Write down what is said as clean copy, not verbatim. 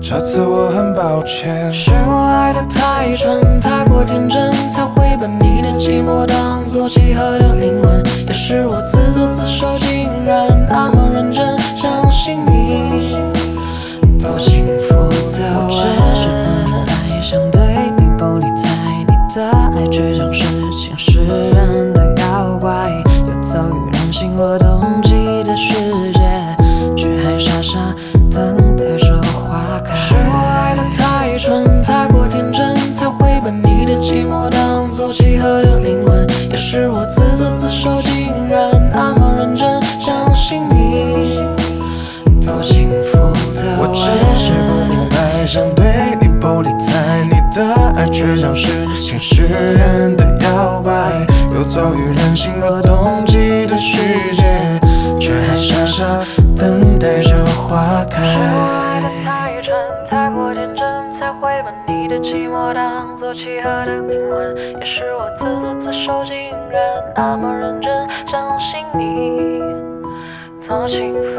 这次我很抱歉， 是我爱得太蠢，太过天真，才会把你的寂寞当作契合的灵魂。也是我自作自受，竟然那么认真相信你，多幸福的我。只是不太想对你不理睬，你的爱却像是前世人的妖怪，游走于人心若冬季的世界，却还傻傻等待着花开。是我爱得太蠢，太过天真，才会把你的寂寞当作契合的灵魂。也是我自作自受，竟然那么认真相信你，多幸福的我只是不明白，想对你不理睬，你的爱却像是前世人的妖怪，游走于人心若冬季的世界，却还傻傻等待着花开。 是我爱得太蠢，太过天真，才会把你的寂寞当作契合的灵魂。也是我自作自受，竟然那么认真相信你，多幸福。